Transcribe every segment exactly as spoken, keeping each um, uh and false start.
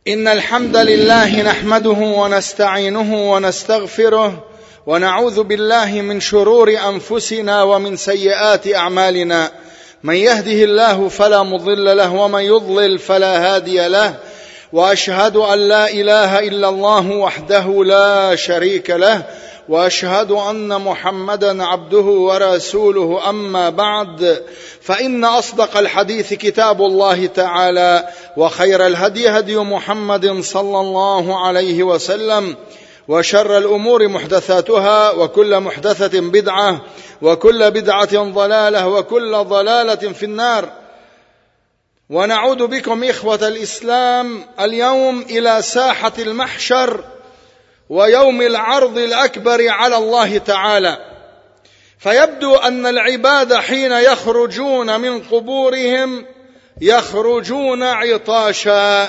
إن الحمد لله نحمده ونستعينه ونستغفره ونعوذ بالله من شرور أنفسنا ومن سيئات أعمالنا. من يهده الله فلا مضل له ومن يضلل فلا هادي له، وأشهد أن لا إله إلا الله وحده لا شريك له، وأشهد أن محمدا عبده ورسوله. أما بعد، فإن أصدق الحديث كتاب الله تعالى، وخير الهدي هدي محمد صلى الله عليه وسلم، وشر الأمور محدثاتها، وكل محدثة بدعة، وكل بدعة ضلالة، وكل ضلالة في النار. ونعود بكم إخوة الإسلام اليوم إلى ساحة المحشر ويوم العرض الأكبر على الله تعالى. فيبدو أن العباد حين يخرجون من قبورهم يخرجون عطاشا،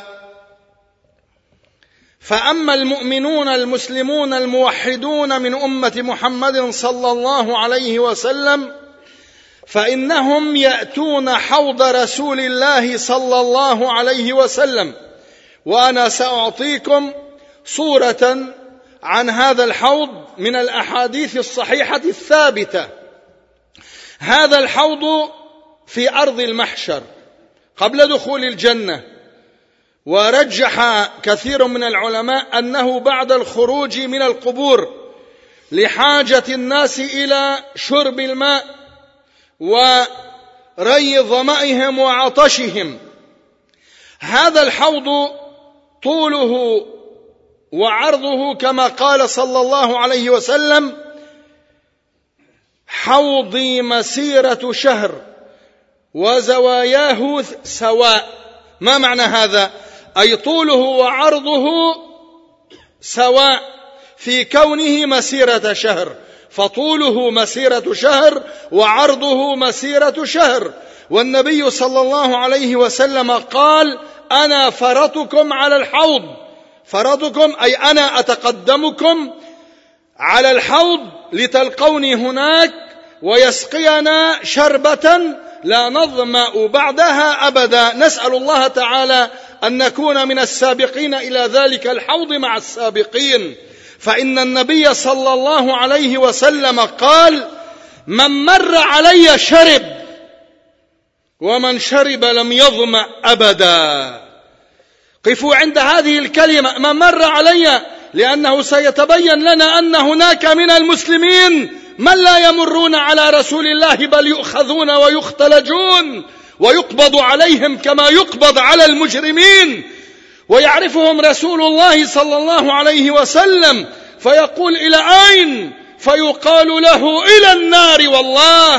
فأما المؤمنون المسلمون الموحدون من أمة محمد صلى الله عليه وسلم فإنهم يأتون حوض رسول الله صلى الله عليه وسلم، وأنا سأعطيكم صورة عن هذا الحوض من الأحاديث الصحيحة الثابتة. هذا الحوض في أرض المحشر قبل دخول الجنة، ورجح كثير من العلماء أنه بعد الخروج من القبور لحاجة الناس إلى شرب الماء وري ظمئهم وعطشهم. هذا الحوض طوله وعرضه كما قال صلى الله عليه وسلم: حوضي مسيرة شهر وزواياه سواء. ما معنى هذا؟ أي طوله وعرضه سواء في كونه مسيرة شهر، فطوله مسيرة شهر وعرضه مسيرة شهر. والنبي صلى الله عليه وسلم قال: أنا فرطكم على الحوض. فرطكم أي أنا أتقدمكم على الحوض لتلقوني هناك ويسقينا شربة لا نظمأ بعدها أبدا. نسأل الله تعالى أن نكون من السابقين إلى ذلك الحوض مع السابقين. فإن النبي صلى الله عليه وسلم قال: من مر علي شرب، ومن شرب لم يظمأ أبدا. قفوا عند هذه الكلمة، من مر علي، لأنه سيتبين لنا أن هناك من المسلمين من لا يمرون على رسول الله، بل يؤخذون ويختلجون ويقبض عليهم كما يقبض على المجرمين. ويعرفهم رسول الله صلى الله عليه وسلم فيقول: إلى أين؟ فيقال له: إلى النار. والله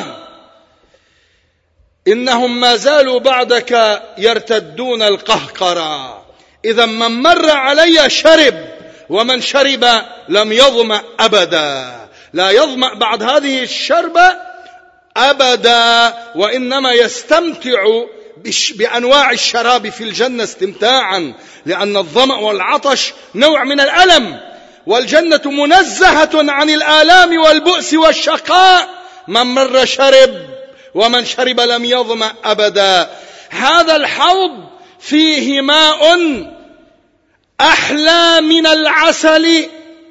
إنهم ما زالوا بعدك يرتدون القهقرة. إذا من مر علي شرب، ومن شرب لم يظمأ أبدا. لا يظمأ بعد هذه الشربة أبدا، وإنما يستمتع بأنواع الشراب في الجنة استمتاعا، لأن الظمأ والعطش نوع من الألم، والجنة منزهة عن الآلام والبؤس والشقاء. من مر شرب، ومن شرب لم يظمأ أبدا. هذا الحوض فيه ماء أحلى من العسل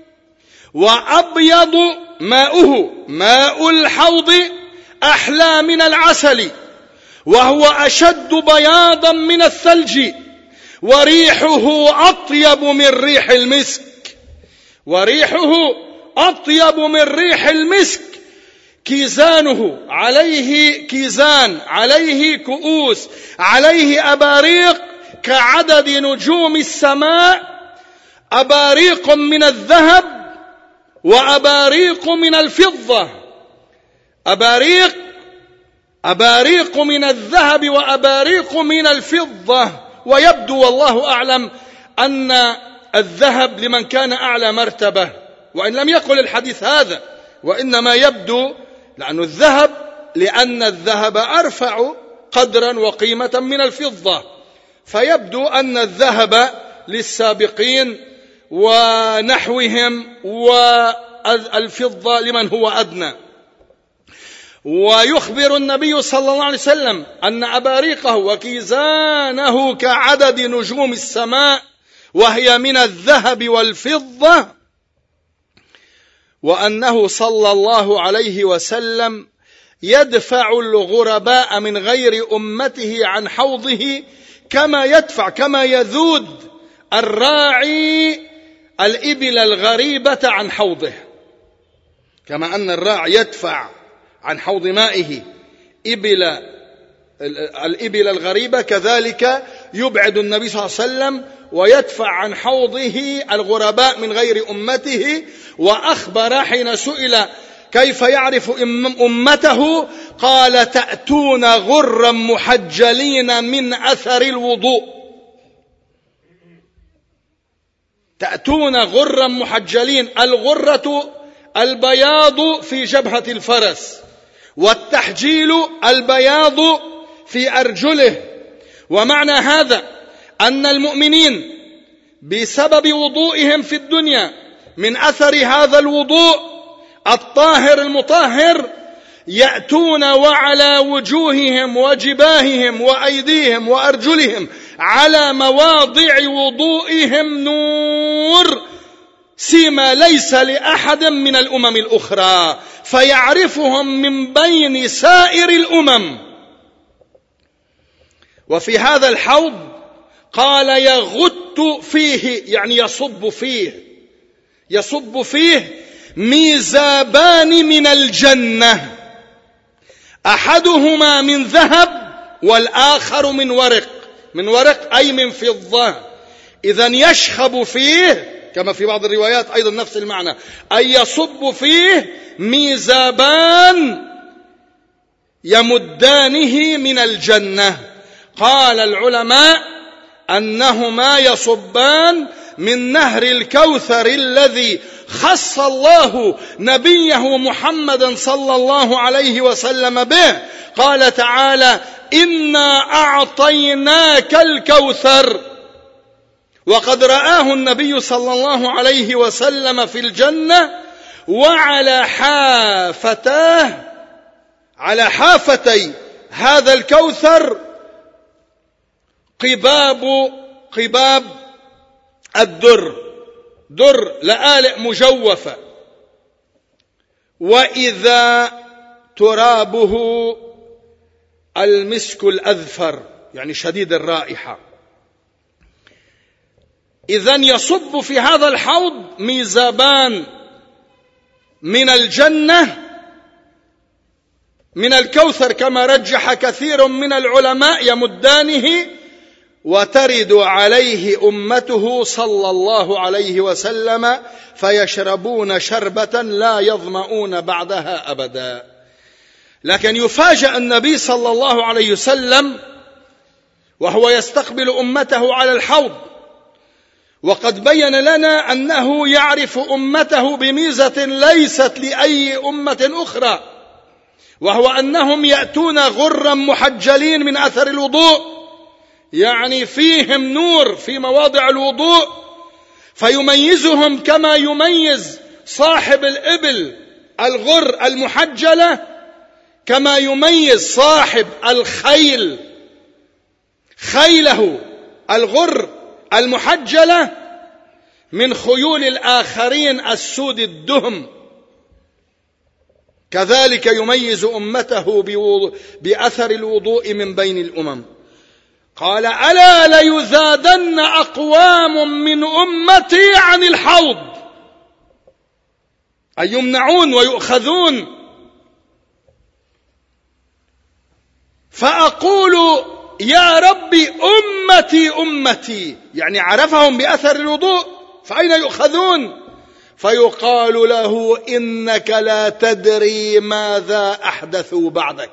وأبيض ماؤه. ماء الحوض أحلى من العسل، وهو أشد بياضا من الثلج، وريحه أطيب من ريح المسك. وريحه أطيب من ريح المسك. كيزانه عليه كيزان، عليه كؤوس، عليه أباريق كعدد نجوم السماء، أباريق من الذهب وأباريق من الفضة. أباريق أباريق من الذهب وأباريق من الفضة. ويبدو والله أعلم أن الذهب لمن كان أعلى مرتبة، وإن لم يقل الحديث هذا، وإنما يبدو لأن الذهب لأن الذهب أرفع قدرا وقيمة من الفضة، فيبدو أن الذهب للسابقين ونحوهم، والفضة لمن هو أدنى. ويخبر النبي صلى الله عليه وسلم أن أباريقه وكيزانه كعدد نجوم السماء وهي من الذهب والفضة، وأنه صلى الله عليه وسلم يدفع الغرباء من غير أمته عن حوضه كما يدفع كما يذود الراعي الإبل الغريبة عن حوضه، كما أن الراعي يدفع عن حوض مائه إبل الإبل الغريبة، كذلك يبعد النبي صلى الله عليه وسلم ويدفع عن حوضه الغرباء من غير أمته. وأخبر حين سئل كيف يعرف أمته قال: تأتون غرا محجلين من أثر الوضوء. تأتون غرا محجلين، الغرة البياض في جبهة الفرس، والتحجيل البياض في أرجله. ومعنى هذا أن المؤمنين بسبب وضوئهم في الدنيا من أثر هذا الوضوء الطاهر المطهر يأتون وعلى وجوههم وجباههم وأيديهم وأرجلهم على مواضع وضوئهم نور سيما ليس لأحد من الأمم الأخرى، فيعرفهم من بين سائر الأمم. وفي هذا الحوض قال: يغت فيه، يعني يصب فيه، يصب فيه ميزابان من الجنة، أحدهما من ذهب والآخر من ورق، من ورق أي من فضة. إذن يشخب فيه كما في بعض الروايات أيضا نفس المعنى، أي يصب فيه ميزابان يمدانه من الجنة. قال العلماء أنهما يصبان من نهر الكوثر الذي خص الله نبيه محمدا صلى الله عليه وسلم به. قال تعالى: إنا أعطيناك الكوثر. وقد رآه النبي صلى الله عليه وسلم في الجنة، وعلى حافتاه على حافتي هذا الكوثر قباب قباب الدر، در لآلئ مجوفة، وإذا ترابه المسك الأذفر، يعني شديد الرائحة. إذن يصب في هذا الحوض ميزابان من الجنة من الكوثر كما رجح كثير من العلماء، يمدانه وترد عليه أمته صلى الله عليه وسلم فيشربون شربة لا يظمؤون بعدها أبدا. لكن يفاجأ النبي صلى الله عليه وسلم وهو يستقبل أمته على الحوض، وقد بين لنا أنه يعرف أمته بميزة ليست لأي أمة أخرى، وهو أنهم يأتون غرا محجلين من أثر الوضوء، يعني فيهم نور في مواضع الوضوء، فيميزهم كما يميز صاحب الإبل الغر المحجلة، كما يميز صاحب الخيل خيله الغر المحجلة من خيول الآخرين السود الدهم، كذلك يميز أمته بأثر الوضوء من بين الأمم. قال: ألا ليزادن أقوام من أمتي عن الحوض، أي يمنعون ويؤخذون، فأقول يا ربي أمتي أمتي، يعني عرفهم بأثر الوضوء، فأين يؤخذون؟ فيقال له: إنك لا تدري ماذا أحدثوا بعدك،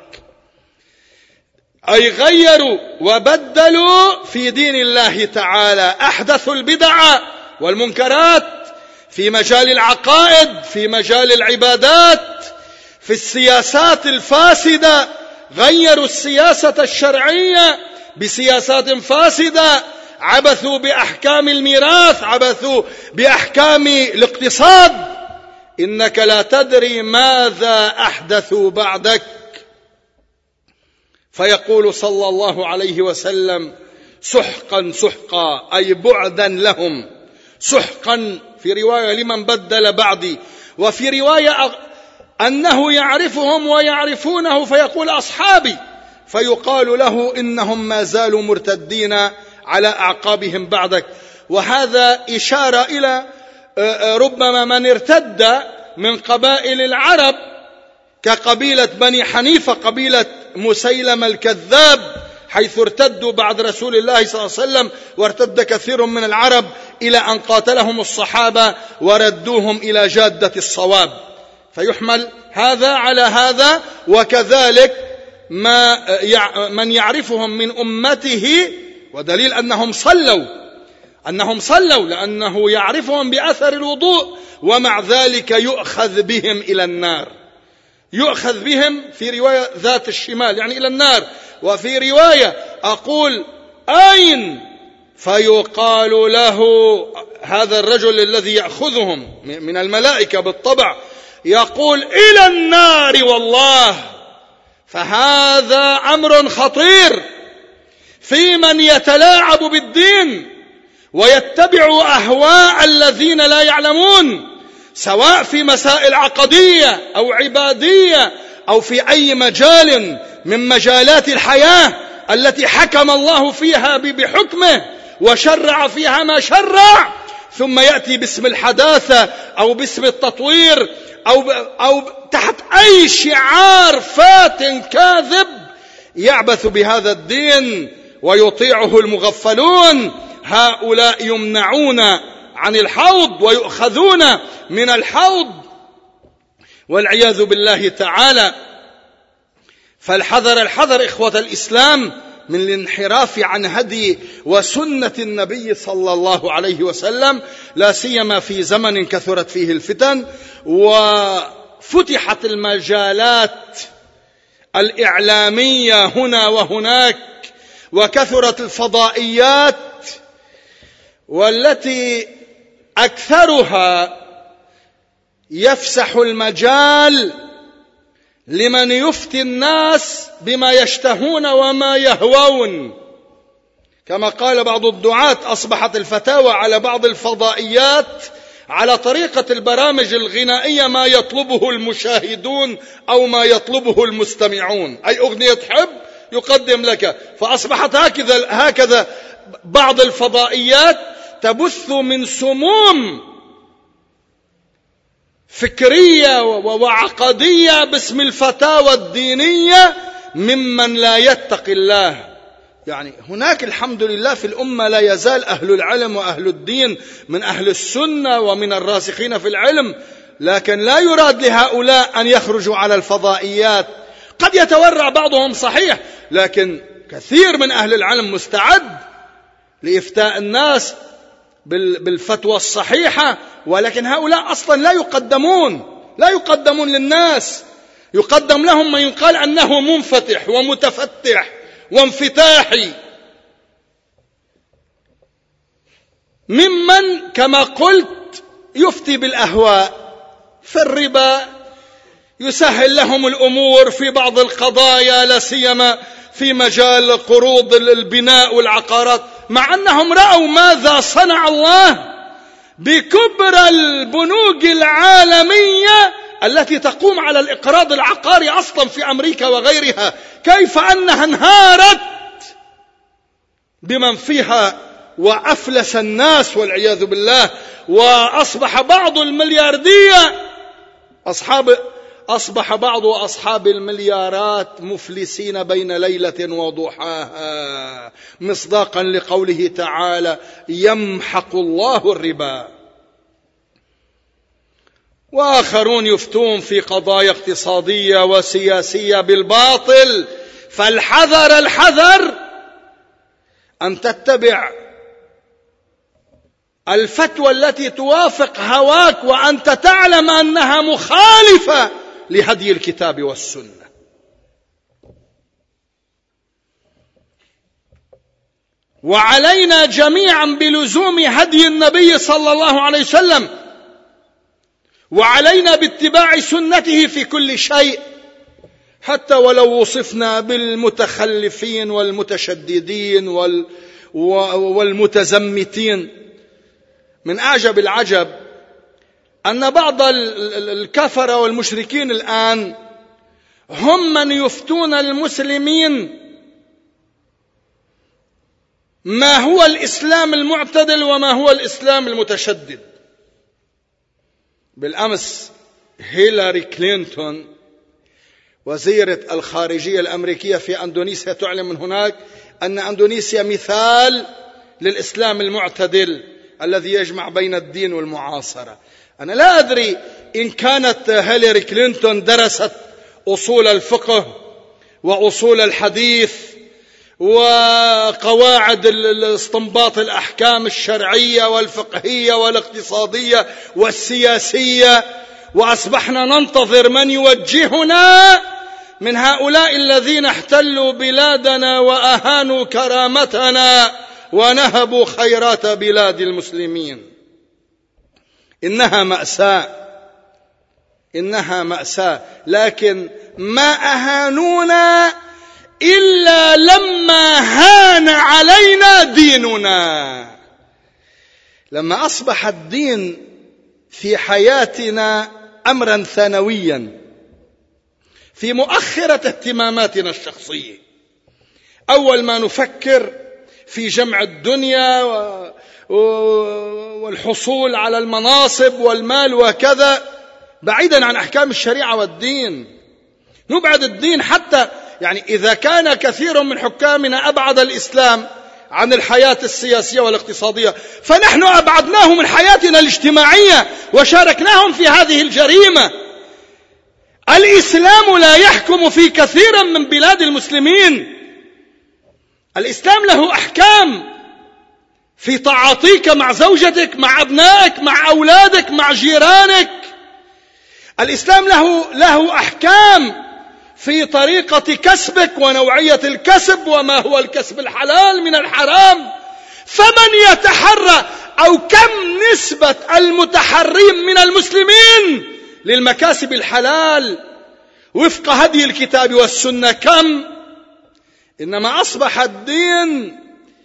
أي غيروا وبدلوا في دين الله تعالى، أحدثوا البدع والمنكرات في مجال العقائد، في مجال العبادات، في السياسات الفاسدة، غيروا السياسة الشرعية بسياسات فاسدة، عبثوا بأحكام الميراث، عبثوا بأحكام الاقتصاد. إنك لا تدري ماذا أحدثوا بعدك. فيقول صلى الله عليه وسلم: سحقا سحقا أي بعدا لهم، سحقا في رواية لمن بدل بعدي، وفي رواية أنه يعرفهم ويعرفونه فيقول أصحابي، فيقال له إنهم ما زالوا مرتدين على أعقابهم بعدك. وهذا إشارة إلى ربما من ارتد من قبائل العرب كقبيلة بني حنيفة، قبيلة مسيلم الكذاب، حيث ارتدوا بعد رسول الله صلى الله عليه وسلم، وارتد كثير من العرب إلى أن قاتلهم الصحابة وردوهم إلى جادة الصواب، فيحمل هذا على هذا. وكذلك ما من يعرفهم من أمته، ودليل أنهم صلوا أنهم صلوا لأنه يعرفهم بأثر الوضوء، ومع ذلك يؤخذ بهم إلى النار، يؤخذ بهم في رواية ذات الشمال يعني إلى النار، وفي رواية أقول أين، فيقال له هذا الرجل الذي يأخذهم من الملائكة بالطبع يقول إلى النار والله. فهذا أمر خطير في من يتلاعب بالدين ويتبع أهواء الذين لا يعلمون، سواء في مسائل عقدية أو عبادية أو في أي مجال من مجالات الحياة التي حكم الله فيها بحكمه وشرع فيها ما شرع، ثم يأتي باسم الحداثة أو باسم التطوير أو, أو تحت أي شعار فات كاذب يعبث بهذا الدين ويطيعه المغفلون. هؤلاء يمنعون عن الحوض ويؤخذون من الحوض والعياذ بالله تعالى. فالحذر الحذر إخوة الإسلام من الانحراف عن هدي وسنة النبي صلى الله عليه وسلم، لا سيما في زمن كثرت فيه الفتن وفتحت المجالات الإعلامية هنا وهناك، وكثرت الفضائيات، والتي أكثرها يفسح المجال لمن يفتي الناس بما يشتهون وما يهوون. كما قال بعض الدعاة أصبحت الفتاوى على بعض الفضائيات على طريقة البرامج الغنائية ما يطلبه المشاهدون أو ما يطلبه المستمعون، أي أغنية حب يقدم لك. فأصبحت هكذا هكذا بعض الفضائيات تبث من سموم فكرية وعقدية باسم الفتاوى الدينية ممن لا يتقي الله. يعني هناك الحمد لله في الأمة لا يزال أهل العلم وأهل الدين من أهل السنة ومن الراسخين في العلم، لكن لا يراد لهؤلاء أن يخرجوا على الفضائيات. قد يتورع بعضهم صحيح، لكن كثير من أهل العلم مستعد لإفتاء الناس بالفتوى الصحيحة، ولكن هؤلاء أصلا لا يقدمون لا يقدمون للناس، يقدم لهم ما يقال أنه منفتح ومتفتح وانفتاحي، ممن كما قلت يفتي بالأهواء. في الربا يسهل لهم الأمور في بعض القضايا، لا سيما في مجال قروض البناء والعقارات، مع أنهم رأوا ماذا صنع الله بكبرى البنوك العالمية التي تقوم على الإقراض العقاري أصلا في أمريكا وغيرها، كيف أنها انهارت بمن فيها وأفلس الناس والعياذ بالله. وأصبح بعض الملياردية أصحاب أصبح بعض أصحاب المليارات مفلسين بين ليلة وضحاها، مصداقا لقوله تعالى يمحق الله الربا. وآخرون يفتون في قضايا اقتصادية وسياسية بالباطل. فالحذر الحذر أن تتبع الفتوى التي توافق هواك وأنت تعلم أنها مخالفة لهدي الكتاب والسنة. وعلينا جميعا بلزوم هدي النبي صلى الله عليه وسلم، وعلينا باتباع سنته في كل شيء، حتى ولو وصفنا بالمتخلفين والمتشددين والمتزمتين. من أعجب العجب أن بعض الكفرة والمشركين الآن هم من يفتون المسلمين ما هو الإسلام المعتدل وما هو الإسلام المتشدد. بالأمس هيلاري كلينتون وزيرة الخارجية الأمريكية في أندونيسيا تعلن من هناك أن أندونيسيا مثال للإسلام المعتدل الذي يجمع بين الدين والمعاصرة. أنا لا أدري إن كانت هيلاري كلينتون درست أصول الفقه وأصول الحديث وقواعد استنباط الأحكام الشرعية والفقهية والاقتصادية والسياسية، وأصبحنا ننتظر من يوجهنا من هؤلاء الذين احتلوا بلادنا وأهانوا كرامتنا ونهبوا خيرات بلاد المسلمين. إنها مأساة، إنها مأساة، لكن ما أهانونا إلا لما هان علينا ديننا. لما أصبح الدين في حياتنا أمرا ثانويا في مؤخرة اهتماماتنا الشخصية، أول ما نفكر في جمع الدنيا والحصول على المناصب والمال وكذا، بعيدا عن أحكام الشريعة والدين. نبعد الدين، حتى يعني إذا كان كثير من حكامنا أبعد الإسلام عن الحياة السياسية والاقتصادية، فنحن أبعدناه من حياتنا الاجتماعية وشاركناهم في هذه الجريمة. الإسلام لا يحكم في كثير من بلاد المسلمين. الإسلام له أحكام في تعاطيك مع زوجتك، مع أبنائك، مع أولادك، مع جيرانك. الإسلام له, له أحكام في طريقة كسبك ونوعية الكسب وما هو الكسب الحلال من الحرام. فمن يتحرى، أو كم نسبة المتحرين من المسلمين للمكاسب الحلال وفق هدي الكتاب والسنة؟ كم؟ إنما أصبح الدين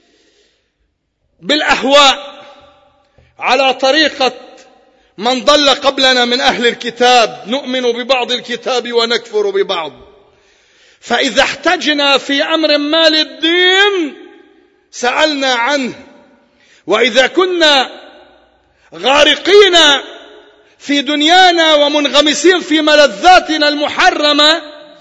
بالأهواء على طريقة من ضل قبلنا من أهل الكتاب، نؤمن ببعض الكتاب ونكفر ببعض. فإذا احتجنا في أمر ما للدين سألنا عنه، وإذا كنا غارقين في دنيانا ومنغمسين في ملذاتنا المحرمة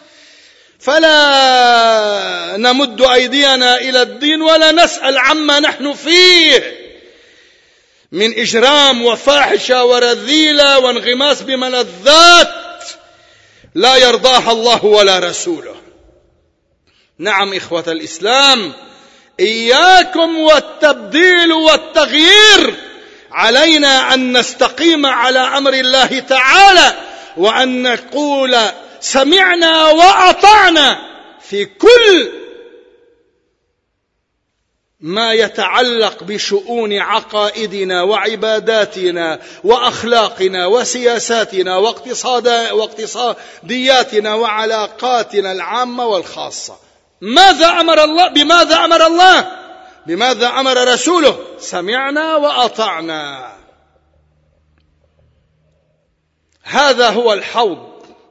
فلا نمد أيدينا إلى الدين ولا نسأل عما نحن فيه من إجرام وفاحشة ورذيلة وانغماس بملذات لا يرضاها الله ولا رسوله. نعم إخوة الإسلام، إياكم والتبديل والتغيير. علينا أن نستقيم على أمر الله تعالى وأن نقول سمعنا وأطعنا في كل ما يتعلق بشؤون عقائدنا وعباداتنا وأخلاقنا وسياساتنا واقتصادياتنا وعلاقاتنا العامة والخاصة. ماذا أمر الله؟ بماذا أمر الله؟ بماذا أمر رسوله؟ سمعنا وأطعنا. هذا هو الحوض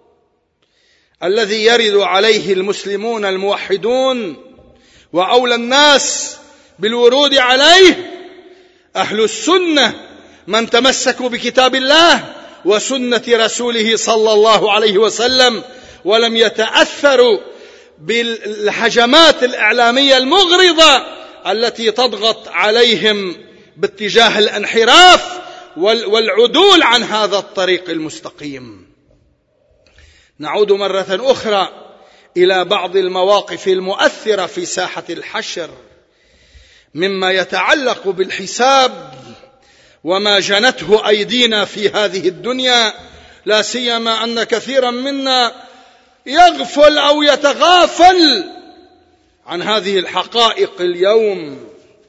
الذي يرد عليه المسلمون الموحدون، وأولى الناس بالورود عليه أهل السنة من تمسكوا بكتاب الله وسنة رسوله صلى الله عليه وسلم، ولم يتأثروا بالهجمات الإعلامية المغرضة التي تضغط عليهم باتجاه الانحراف والعدول عن هذا الطريق المستقيم. نعود مرة أخرى إلى بعض المواقف المؤثرة في ساحة الحشر مما يتعلق بالحساب وما جنته أيدينا في هذه الدنيا، لا سيما أن كثيرا منا يغفل أو يتغافل عن هذه الحقائق اليوم.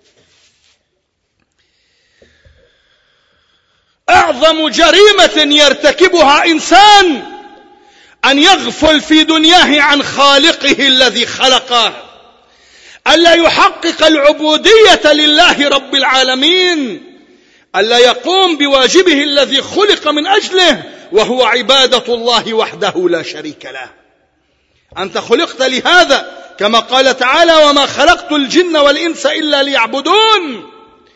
أعظم جريمة يرتكبها إنسان أن يغفل في دنياه عن خالقه الذي خلقه. ألا يحقق العبودية لله رب العالمين، ألا يقوم بواجبه الذي خلق من أجله، وهو عبادة الله وحده لا شريك له. أنت خلقت لهذا، كما قال تعالى: وما خلقت الجن والإنس إلا ليعبدون.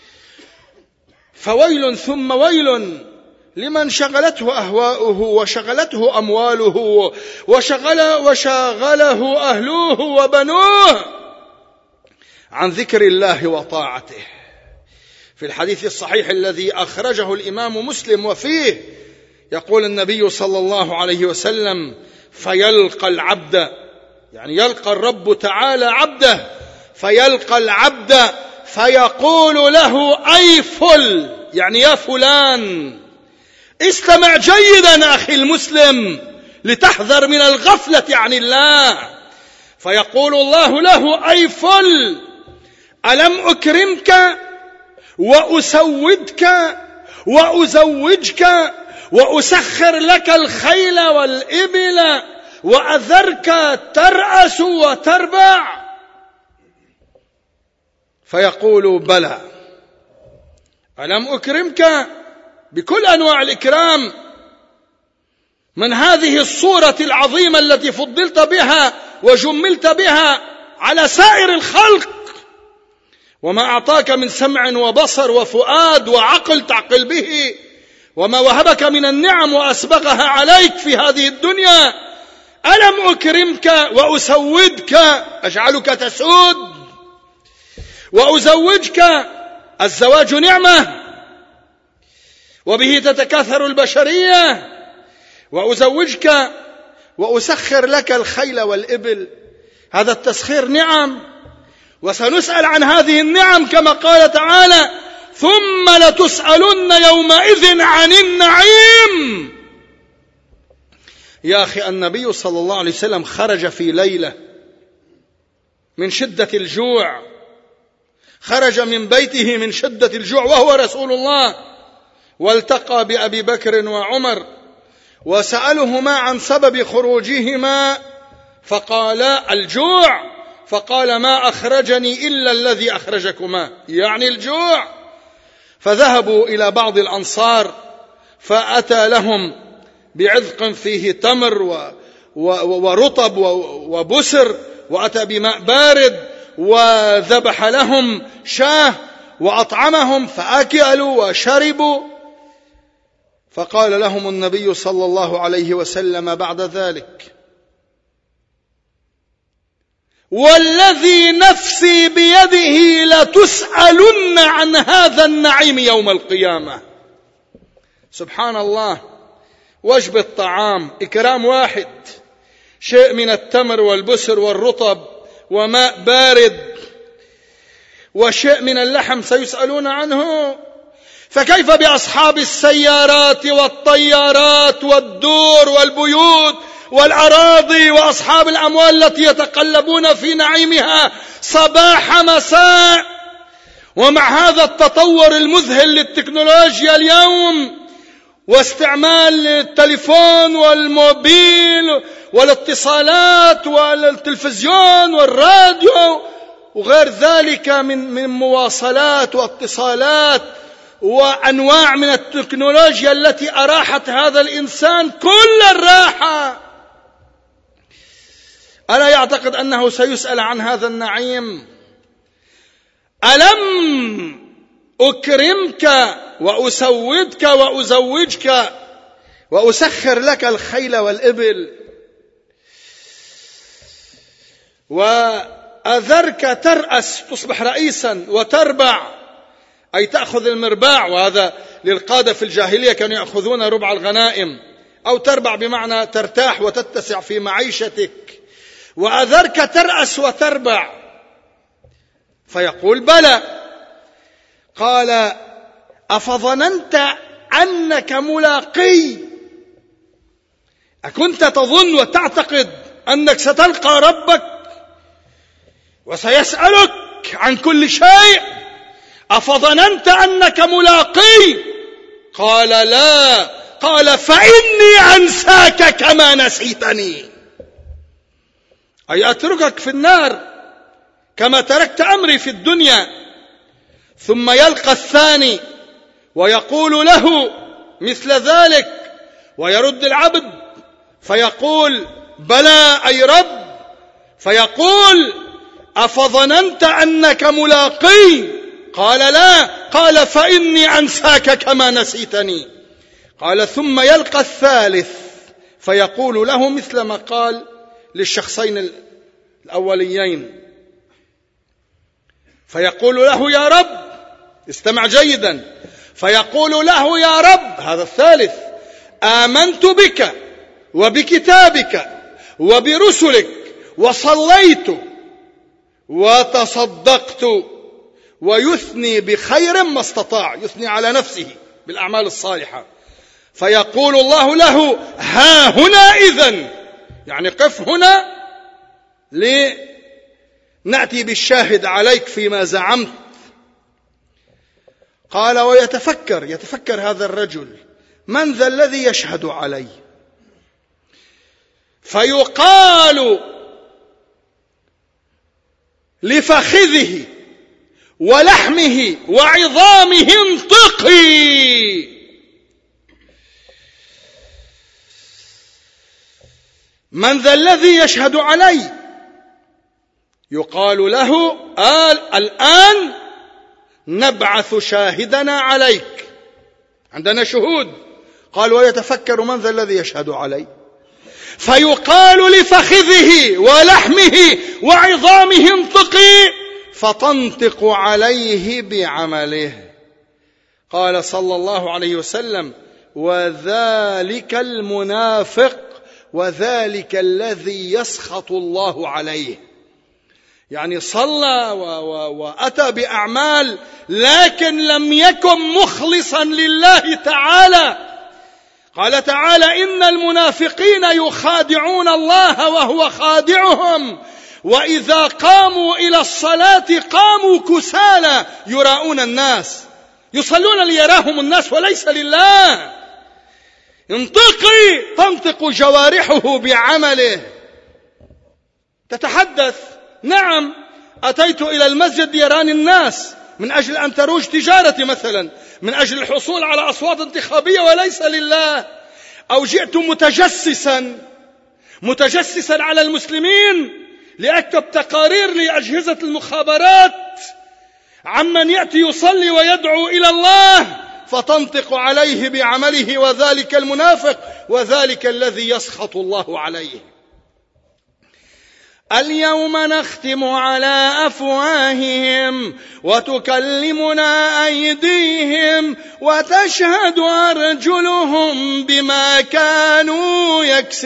فويل ثم ويل لمن شغلته أهواؤه وشغلته أمواله وشغل وشغله أهلوه وبنوه عن ذكر الله وطاعته. في الحديث الصحيح الذي أخرجه الإمام مسلم وفيه يقول النبي صلى الله عليه وسلم: فيلقى العبد، يعني يلقى الرب تعالى عبده، فيلقى العبد فيقول له: أي فل، يعني يا فلان، استمع جيدا أخي المسلم لتحذر من الغفلة عن الله. فيقول الله له: أي فل، ألم أكرمك وأسودك وأزوجك وأسخر لك الخيل والإبل وأذرك ترأس وتربع؟ فيقول: بلى. ألم أكرمك بكل أنواع الإكرام، من هذه الصورة العظيمة التي فضلت بها وجملت بها على سائر الخلق، وما أعطاك من سمع وبصر وفؤاد وعقل تعقل به، وما وهبك من النعم وأسبغها عليك في هذه الدنيا. ألم أكرمك وأسودك، أجعلك تسود، وأزوجك، الزواج نعمة وبه تتكاثر البشرية، وأزوجك وأسخر لك الخيل والإبل، هذا التسخير نعم، وسنسأل عن هذه النعم كما قال تعالى: ثم لتسألن يومئذ عن النعيم. يا أخي، النبي صلى الله عليه وسلم خرج في ليلة من شدة الجوع، خرج من بيته من شدة الجوع وهو رسول الله، والتقى بأبي بكر وعمر وسألهما عن سبب خروجهما، فقالا: الجوع. فقال: ما أخرجني إلا الذي أخرجكما، يعني الجوع. فذهبوا إلى بعض الأنصار فأتى لهم بعذق فيه تمر ورطب وبسر، وأتى بماء بارد، وذبح لهم شاه وأطعمهم فأكلوا وشربوا. فقال لهم النبي صلى الله عليه وسلم بعد ذلك: والذي نفسي بيده لتسألن عن هذا النعيم يوم القيامة. سبحان الله، وجبة طعام، إكرام واحد، شيء من التمر والبسر والرطب وماء بارد وشيء من اللحم سيسألون عنه، فكيف بأصحاب السيارات والطيارات والدور والبيوت والأراضي وأصحاب الأموال التي يتقلبون في نعيمها صباح مساء؟ ومع هذا التطور المذهل للتكنولوجيا اليوم واستعمال التليفون والموبيل والاتصالات والتلفزيون والراديو وغير ذلك من من مواصلات واتصالات وأنواع من التكنولوجيا التي أراحت هذا الإنسان كل الراحة، ألا يعتقد أنه سيسأل عن هذا النعيم؟ ألم أكرمك وأسودك وأزوجك وأسخر لك الخيل والإبل وأذرك ترأس، تصبح رئيسا، وتربع، أي تأخذ المرباع، وهذا للقادة في الجاهلية كانوا يأخذون ربع الغنائم، أو تربع بمعنى ترتاح وتتسع في معيشتك، وأذرك ترأس وتربع. فيقول: بلى. قال: أفظننت أنك ملاقي؟ أكنت تظن وتعتقد أنك ستلقى ربك وسيسألك عن كل شيء؟ أفظننت أنك ملاقي؟ قال: لا. قال: فإني أنساك كما نسيتني، أي أتركك في النار كما تركت أمري في الدنيا. ثم يلقى الثاني ويقول له مثل ذلك، ويرد العبد فيقول بلى أي رب، فيقول أفظننت أنك ملاقي؟ قال لا. قال فإني أنساك كما نسيتني. قال ثم يلقى الثالث فيقول له مثل ما قال للشخصين الأوليين، فيقول له يا رب، استمع جيدا، فيقول له يا رب، هذا الثالث، آمنت بك وبكتابك وبرسلك وصليت وتصدقت، ويثني بخير ما استطاع، يثني على نفسه بالأعمال الصالحة. فيقول الله له ها هنا إذن، يعني قف هنا لنأتي بالشاهد عليك فيما زعمت. قال ويتفكر يتفكر هذا الرجل من ذا الذي يشهد علي؟ فيقال لفخذه ولحمه وعظامه انطقي. من ذا الذي يشهد علي؟ يقال له آل الآن نبعث شاهدنا عليك، عندنا شهود. قال ويتفكر من ذا الذي يشهد علي؟ فيقال لفخذه ولحمه وعظامه انطقي، فتنطق عليه بعمله. قال صلى الله عليه وسلم وذلك المنافق وذلك الذي يسخط الله عليه. يعني صلى وأتى بأعمال لكن لم يكن مخلصا لله تعالى. قال تعالى إن المنافقين يخادعون الله وهو خادعهم وإذا قاموا إلى الصلاة قاموا كسالى يراؤون الناس، يصلون ليراهم الناس وليس لله. انطقي، تنطق جوارحه بعمله، تتحدث. نعم أتيت إلى المسجد يراني الناس من أجل أن تروج تجارتي مثلا، من أجل الحصول على أصوات انتخابية وليس لله. أو جئت متجسسا متجسسا على المسلمين لأكتب تقارير لأجهزة المخابرات عمن يأتي يصلي ويدعو إلى الله، فتنطق عليه بعمله وذلك المنافق وذلك الذي يسخط الله عليه. اليوم نختم على أفواههم وتكلمنا أيديهم وتشهد أرجلهم بما كانوا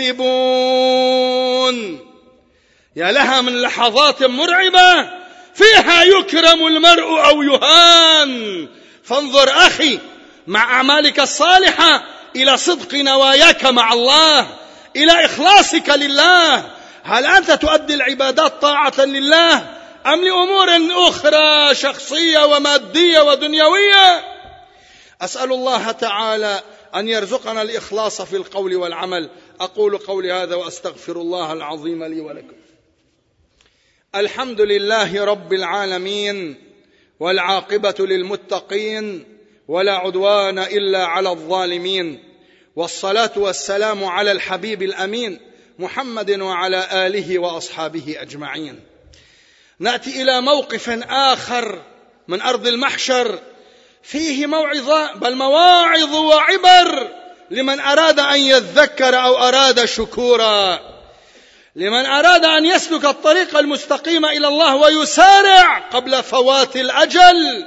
يكسبون. يا لها من لحظات مرعبة فيها يكرم المرء أو يهان. فانظر أخي مع أعمالك الصالحة إلى صدق نواياك مع الله، إلى إخلاصك لله. هل أنت تؤدي العبادات طاعة لله أم لأمور أخرى شخصية ومادية ودنيوية؟ أسأل الله تعالى أن يرزقنا الإخلاص في القول والعمل. أقول قولي هذا وأستغفر الله العظيم لي ولكم. الحمد لله رب العالمين، والعاقبة للمتقين، ولا عدوان إلا على الظالمين، والصلاة والسلام على الحبيب الأمين محمد وعلى آله وأصحابه أجمعين. نأتي إلى موقف آخر من أرض المحشر فيه موعظة، بل مواعظ وعبر لمن أراد أن يذكر أو أراد شكورا، لمن أراد أن يسلك الطريق المستقيم إلى الله ويسارع قبل فوات الأجل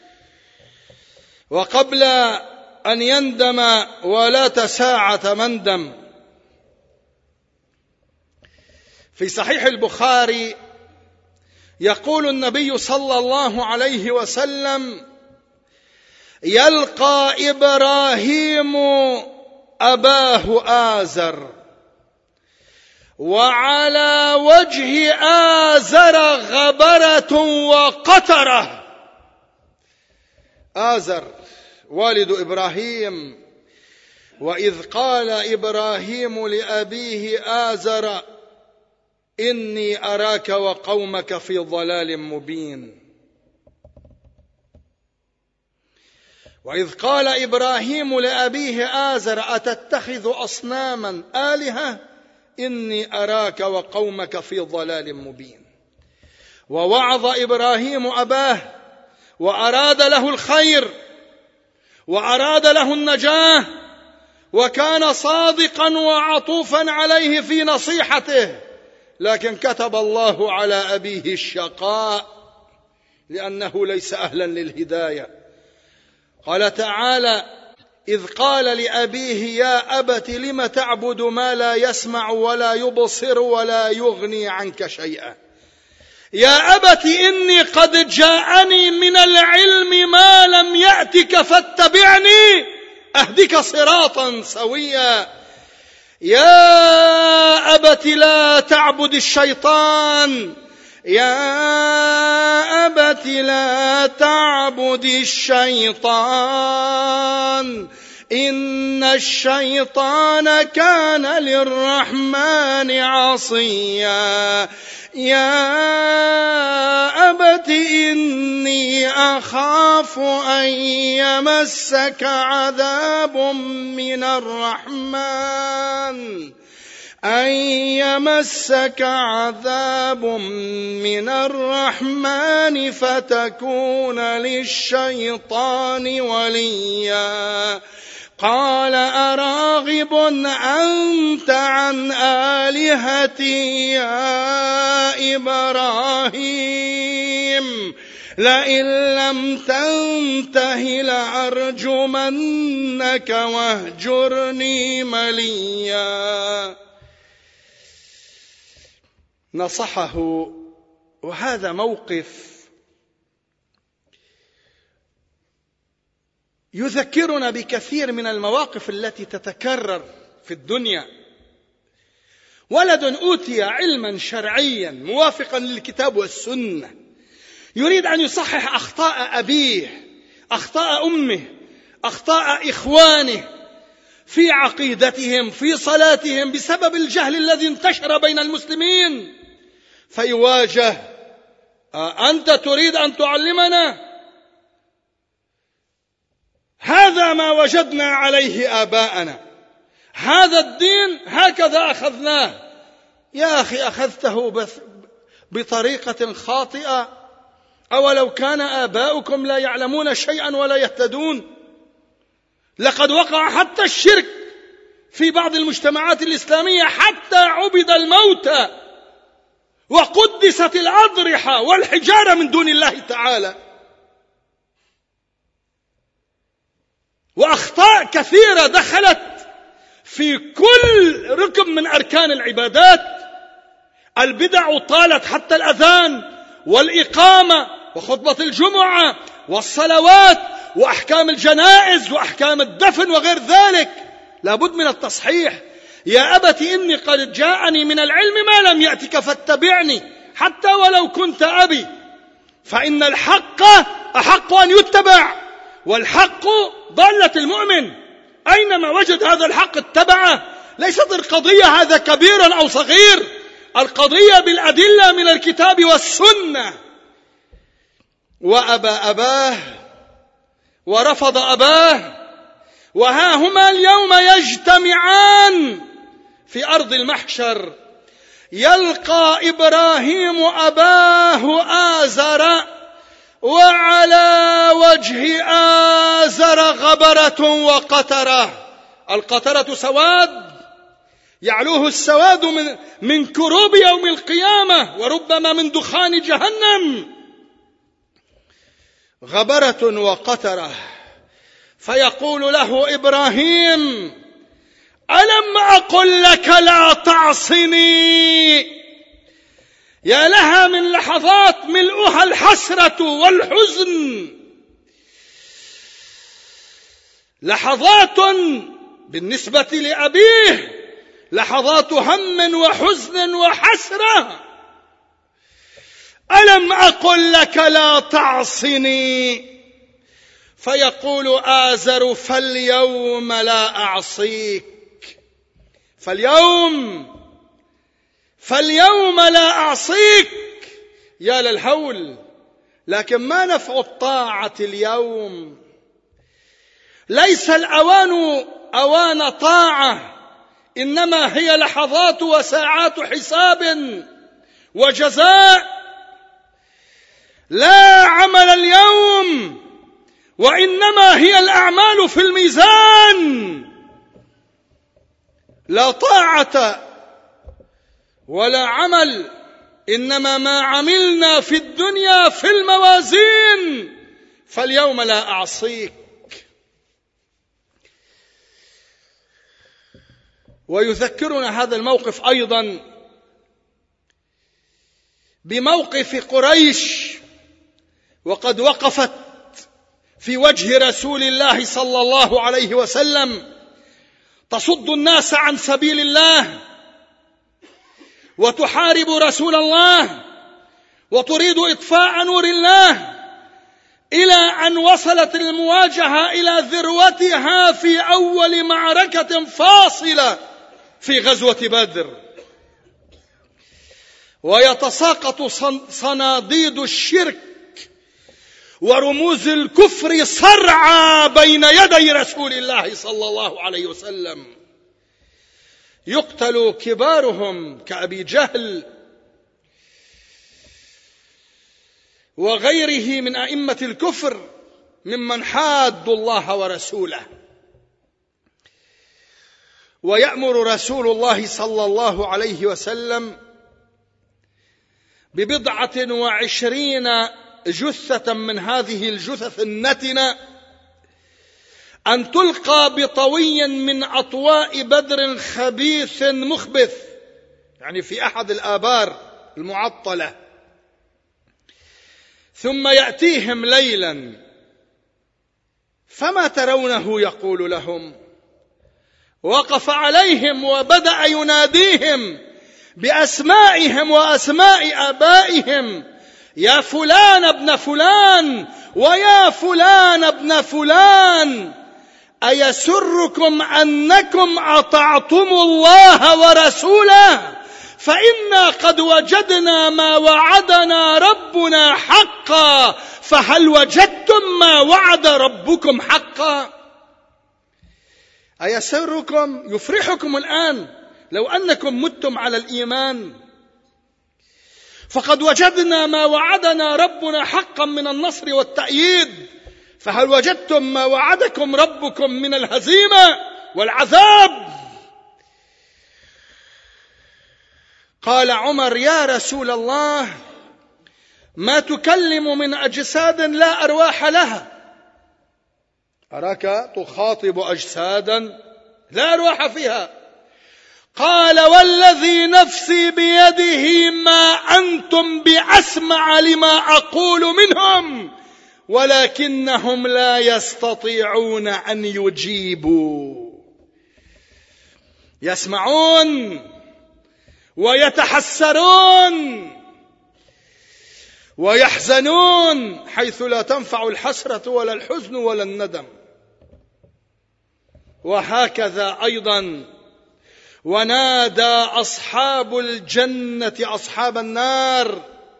وقبل أن يندم ولا تساعة مندم. في صحيح البخاري يقول النبي صلى الله عليه وسلم يلقى إبراهيم أباه آزر وعلى وجه آزر غبرة وقترة. آزر والد إبراهيم، وإذ قال إبراهيم لأبيه آزر إني أراك وقومك في ضلال مبين. وإذ قال إبراهيم لأبيه آزر أتتخذ أصناما آلهة إني أراك وقومك في ضلال مبين. ووعظ إبراهيم أباه وأراد له الخير وأراد له النجاة، وكان صادقا وعطوفا عليه في نصيحته، لكن كتب الله على أبيه الشقاء لأنه ليس أهلا للهداية. قال تعالى: إذ قال لأبيه يا أبت لم تعبد ما لا يسمع ولا يبصر ولا يغني عنك شيئا. يا أبت إني قد جاءني من العلم ما لم يأتك فاتبعني أهدك صراطا سويا. يا أبت لا تعبد الشيطان يا أبت لا تعبد الشيطان إن الشيطان كان للرحمن عصيا. يا أبت إني أخاف أن يمسك عذاب من الرحمن أن يمسك عذاب من الرحمن فتكون للشيطان وليا. قال أراغب أنت عن آلهتي يا إبراهيم لئن لم تنته لأرجمنك واهجرني مليا. نصحه، وهذا موقف يذكرنا بكثير من المواقف التي تتكرر في الدنيا. ولد أوتي علما شرعيا موافقا للكتاب والسنة، يريد أن يصحح أخطاء أبيه، أخطاء أمه، أخطاء إخوانه في عقيدتهم، في صلاتهم، بسبب الجهل الذي انتشر بين المسلمين. فيواجه: أنت تريد أن تعلمنا؟ هذا ما وجدنا عليه آباءنا، هذا الدين هكذا أخذناه. يا أخي أخذته بطريقة خاطئة. أولو كان آباؤكم لا يعلمون شيئا ولا يهتدون. لقد وقع حتى الشرك في بعض المجتمعات الإسلامية، حتى عبد الموتى وقدست الأضرحة والحجارة من دون الله تعالى. وأخطاء كثيرة دخلت في كل ركن من أركان العبادات. البدع طالت حتى الأذان والإقامة وخطبة الجمعة والصلوات وأحكام الجنائز وأحكام الدفن وغير ذلك. لابد من التصحيح. يا أبت إني قد جاءني من العلم ما لم يأتك فاتبعني حتى ولو كنت أبي، فإن الحق أحق أن يتبع، والحق ضالة المؤمن، أينما وجد هذا الحق اتبعه. ليست القضية هذا كبير أو صغير، القضية بالأدلة من الكتاب والسنة. وأبى أباه ورفض أباه، وها هما اليوم يجتمعان في أرض المحشر. يلقى إبراهيم أباه آزر، وعلى وجه آزر غبرة وقترة. القترة سواد يعلوه السواد من, من كروب يوم القيامة، وربما من دخان جهنم. غبرة وقترة. فيقول له إبراهيم: ألم أقل لك لا تعصني؟ يا لها من لحظات ملؤها الحسرة والحزن، لحظات بالنسبة لأبيه لحظات هم وحزن وحسرة. ألم أقل لك لا تعصني؟ فيقول آزر: فاليوم لا أعصيك. فاليوم فاليوم لا أعصيك، يا للهول. لكن ما نفع الطاعة اليوم؟ ليس الأوان أوان طاعة، إنما هي لحظات وساعات حساب وجزاء. لا عمل اليوم، وإنما هي الأعمال في الميزان. لا طاعة ولا عمل، إنما ما عملنا في الدنيا في الموازين. فاليوم لا أعصيك. ويذكرنا هذا الموقف أيضا بموقف قريش، وقد وقفت في وجه رسول الله صلى الله عليه وسلم تصد الناس عن سبيل الله، وتحارب رسول الله، وتريد إطفاء نور الله، إلى أن وصلت المواجهة إلى ذروتها في أول معركة فاصلة في غزوة بدر. ويتساقط صناديد الشرك ورموز الكفر صرعى بين يدي رسول الله صلى الله عليه وسلم. يقتل كبارهم كأبي جهل وغيره من أئمة الكفر ممن حادوا الله ورسوله. ويأمر رسول الله صلى الله عليه وسلم ببضعة وعشرين جثة من هذه الجثث النتنة أن تلقى بطوي من أطواء بدر خبيث مخبث، يعني في أحد الآبار المعطلة. ثم يأتيهم ليلا، فما ترونه يقول لهم. وقف عليهم وبدأ يناديهم بأسمائهم وأسماء آبائهم: يا فلان ابن فلان، ويا فلان ابن فلان، أيسركم أنكم أطعتم الله ورسوله؟ فإنا قد وجدنا ما وعدنا ربنا حقا، فهل وجدتم ما وعد ربكم حقا؟ أيسركم، يفرحكم الآن لو أنكم متم على الإيمان؟ فقد وجدنا ما وعدنا ربنا حقا من النصر والتأييد، فهل وجدتم ما وعدكم ربكم من الهزيمة والعذاب؟ قال عمر: يا رسول الله، ما تكلم من أجساد لا أرواح لها. أراك تخاطب أجسادا لا أرواح فيها. قال: والذي نفسي بيده ما أنتم بأسمع لما أقول منهم، ولكنهم لا يستطيعون أن يجيبوا. يسمعون ويتحسرون ويحزنون حيث لا تنفع الحسرة ولا الحزن ولا الندم. وهكذا أيضا ونادى أصحاب الجنة أصحاب النار،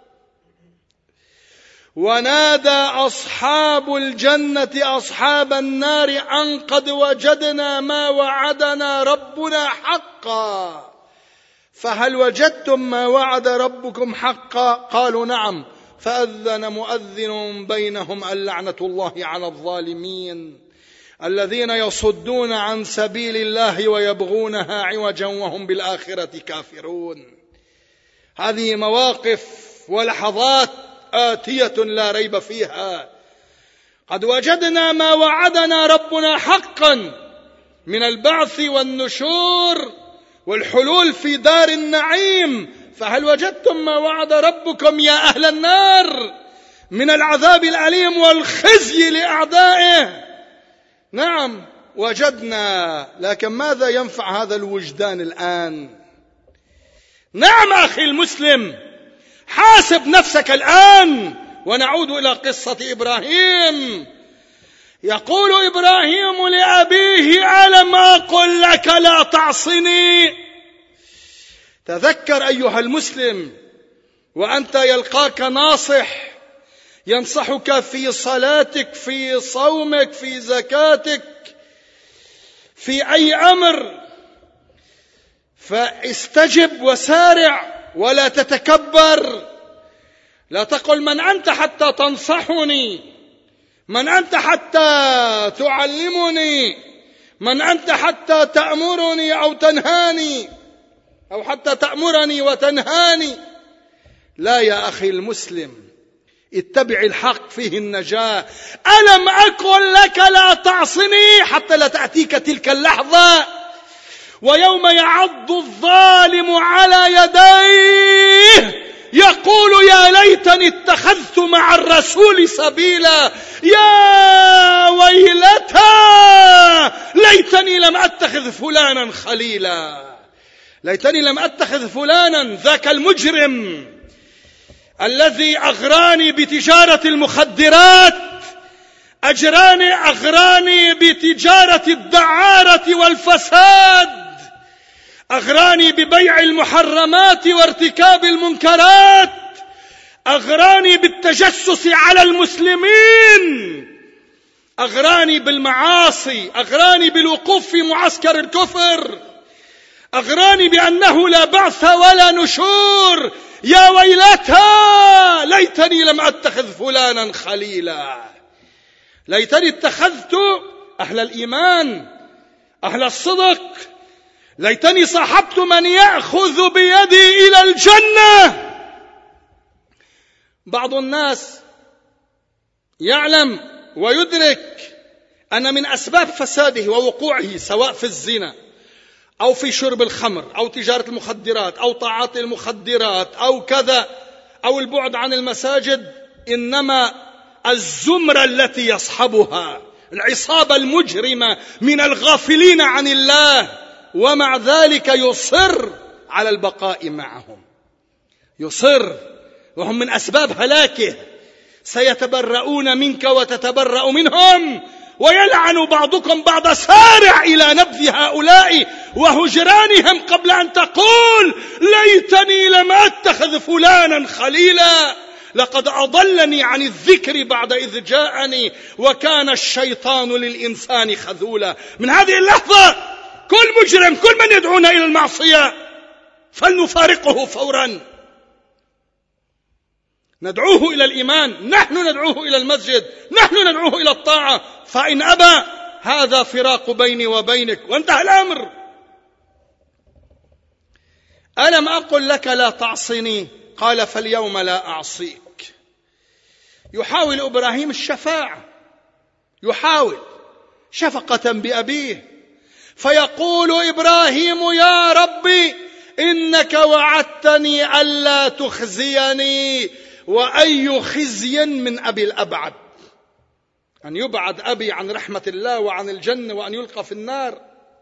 ونادى أصحاب الجنة أصحاب النار أن قد وجدنا ما وعدنا ربنا حقا، فهل وجدتم ما وعد ربكم حقا؟ قالوا: نعم. فأذن مؤذن بينهم اللعنة الله على الظالمين الذين يصدون عن سبيل الله ويبغونها عوجا وهم بالآخرة كافرون. هذه مواقف ولحظات آتية لا ريب فيها. قد وجدنا ما وعدنا ربنا حقا من البعث والنشور والحلول في دار النعيم، فهل وجدتم ما وعد ربكم يا أهل النار من العذاب الأليم والخزي لأعدائه؟ نعم وجدنا، لكن ماذا ينفع هذا الوجدان الآن؟ نعم أخي المسلم، حاسب نفسك الآن. ونعود إلى قصة إبراهيم. يقول إبراهيم لأبيه: ألم أقل لك لا تعصني؟ تذكر أيها المسلم، وأنت يلقاك ناصح ينصحك في صلاتك، في صومك، في زكاتك، في أي أمر، فاستجب وسارع ولا تتكبر. لا تقل من أنت حتى تنصحني، من أنت حتى تعلمني، من أنت حتى تأمرني أو تنهاني، أو حتى تأمرني وتنهاني. لا يا أخي المسلم، اتبع الحق، فيه النجاة. ألم أقل لك لا تعصني حتى لا تأتيك تلك اللحظة ويوم يعض الظالم على يديه يقول يا ليتني اتخذت مع الرسول سبيلا، يا ويلتى ليتني لم أتخذ فلانا خليلا، ليتني لم أتخذ فلانا ذاك المجرم الذي أغراني بتجارة المخدرات، أجراني أغراني بتجارة الدعارة والفساد، أغراني ببيع المحرمات وارتكاب المنكرات، أغراني بالتجسس على المسلمين، أغراني بالمعاصي، أغراني بالوقوف في معسكر الكفر، أغراني بأنه لا بعث ولا نشور. يا ويلتى ليتني لم أتخذ فلانا خليلا، ليتني اتخذت أهل الإيمان، أهل الصدق، ليتني صاحبت من يأخذ بيدي إلى الجنة. بعض الناس يعلم ويدرك أن من أسباب فساده ووقوعه سواء في الزنا أو في شرب الخمر أو تجارة المخدرات أو تعاطي المخدرات أو كذا أو البعد عن المساجد، إنما الزمرة التي يصحبها، العصابة المجرمة من الغافلين عن الله، ومع ذلك يصر على البقاء معهم، يصر، وهم من أسباب هلاكه. سيتبرؤون منك وتتبرأ منهم ويلعن بعضكم بعض. سارع إلى نبذ هؤلاء وهجرانهم قبل أن تقول ليتني لم أتخذ فلانا خليلا، لقد أضلني عن الذكر بعد إذ جاءني وكان الشيطان للإنسان خذولا. من هذه اللحظة كل مجرم، كل من يدعونا إلى المعصية فلنفارقه فورا، ندعوه إلى الإيمان، نحن ندعوه إلى المسجد، نحن ندعوه إلى الطاعة، فإن أبى هذا فراق بيني وبينك وانتهى الأمر. ألم أقل لك لا تعصني؟ قال فاليوم لا أعصيك. يحاول إبراهيم الشفاعة، يحاول شفقة بأبيه، فيقول إبراهيم يا ربي إنك وعدتني ألا تخزيني، وأي خزي من أبي الأبعد، أن يبعد أبي عن رحمة الله وعن الجنة وأن يلقى في النار،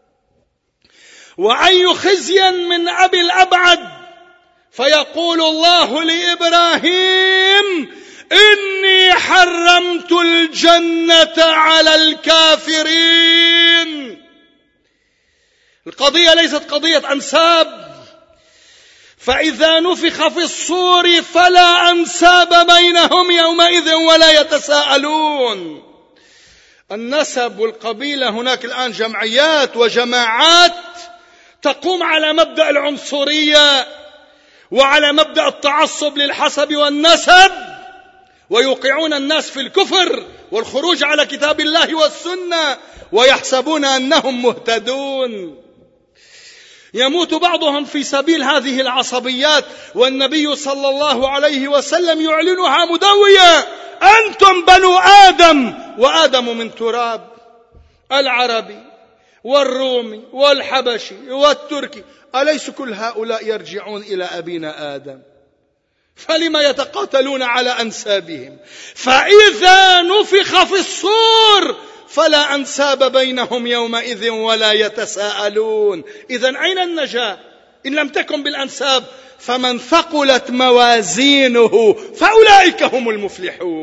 وأي خزي من أبي الأبعد. فيقول الله لإبراهيم إني حرمت الجنة على الكافرين. القضية ليست قضية أنساب، فإذا نفخ في الصور فلا أنساب بينهم يومئذ ولا يتساءلون. النسب والقبيلة هناك الآن جمعيات وجماعات تقوم على مبدأ العنصرية وعلى مبدأ التعصب للحسب والنسب، ويوقعون الناس في الكفر والخروج على كتاب الله والسنة ويحسبون أنهم مهتدون. يموت بعضهم في سبيل هذه العصبيات، والنبي صلى الله عليه وسلم يعلنها مدوية: أنتم بنو آدم وآدم من تراب. العربي والرومي والحبشي والتركي، أليس كل هؤلاء يرجعون إلى أبينا آدم؟ فلما يتقاتلون على أنسابهم؟ فإذا نفخ في الصور فلا أنساب بينهم يومئذ ولا يتساءلون. إذن أين النجاة إن لم تكن بالأنساب؟ فمن ثقلت موازينه فأولئك هم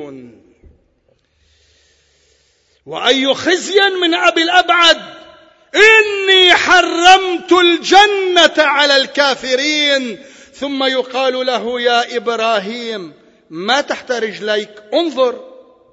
المفلحون. وأي خزي من أبي الأبعد، إني حرمت الجنة على الكافرين، ثم يقال له يا إبراهيم ما تحت رجليك انظر،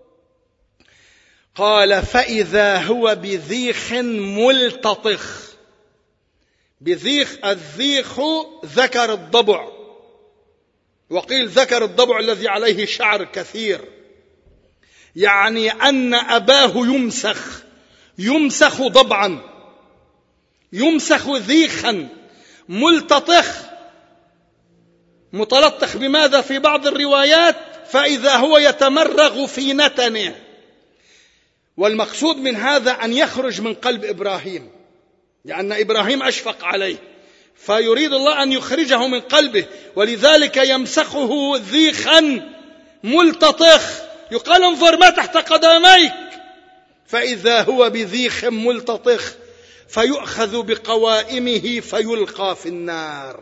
قال فإذا هو بذيخ ملتطخ. بذيخ، الذيخ ذكر الضبع، وقيل ذكر الضبع الذي عليه شعر كثير، يعني أن أباه يمسخ يمسخ ضبعا، يمسخ ذيخا ملتطخ. متلطخ بماذا في بعض الروايات؟ فإذا هو يتمرغ في نتنه. والمقصود من هذا أن يخرج من قلب إبراهيم، لأن إبراهيم أشفق عليه، فيريد الله أن يخرجه من قلبه، ولذلك يمسخه ذيخا ملتطخ. يقال انظر ما تحت قدميك، فإذا هو بذيخ ملتطخ فيؤخذ بقوائمه فيلقى في النار.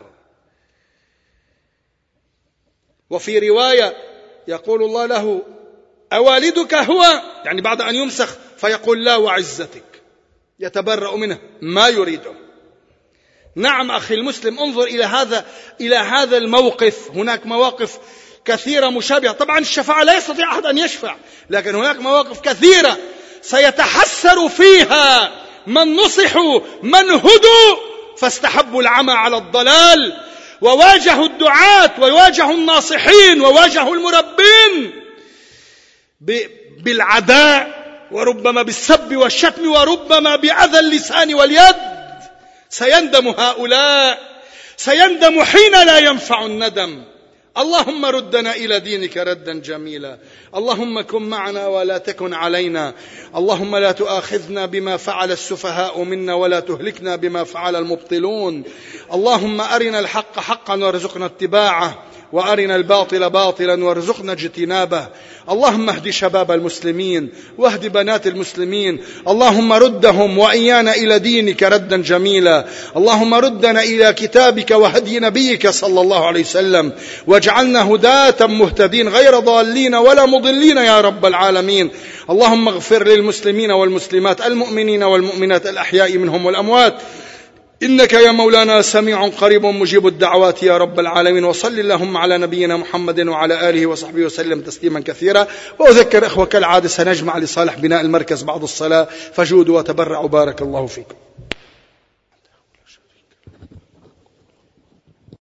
وفي رواية يقول الله له أوالدك هو، يعني بعد أن يمسخ، فيقول لا وعزتك، يتبرأ منه ما يريده. نعم أخي المسلم، انظر إلى هذا إلى هذا الموقف. هناك مواقف كثيرة مشابهة، طبعا الشفاعة لا يستطيع أحد أن يشفع، لكن هناك مواقف كثيرة سيتحسر فيها من نصحوا، من هدوا فاستحبوا العمى على الضلال، وواجهوا الدعاة وواجهوا الناصحين وواجهوا المربين بالعداء، وربما بالسب والشتم، وربما بأذى اللسان واليد. سيندم هؤلاء، سيندم حين لا ينفع الندم. اللهم ردنا إلى دينك ردا جميلا. اللهم كن معنا ولا تكن علينا. اللهم لا تؤاخذنا بما فعل السفهاء منا ولا تهلكنا بما فعل المبطلون. اللهم أرنا الحق حقا وارزقنا اتباعه، وأرنا الباطل باطلا وارزقنا اجتنابه. اللهم اهد شباب المسلمين واهد بنات المسلمين. اللهم ردهم وإيانا إلى دينك ردا جميلا. اللهم ردنا إلى كتابك وهدي نبيك صلى الله عليه وسلم، واجعلنا هداة مهتدين غير ضالين ولا مضلين يا رب العالمين. اللهم اغفر للمسلمين والمسلمات، المؤمنين والمؤمنات، الأحياء منهم والأموات، إنك يا مولانا سميع قريب مجيب الدعوات يا رب العالمين. وصل اللهم على نبينا محمد وعلى آله وصحبه وسلم تسليما كثيرا. وأذكر أخوة كالعادة سنجمع لصالح بناء المركز بعد الصلاة، فجودوا وتبرعوا. بارك الله فيكم.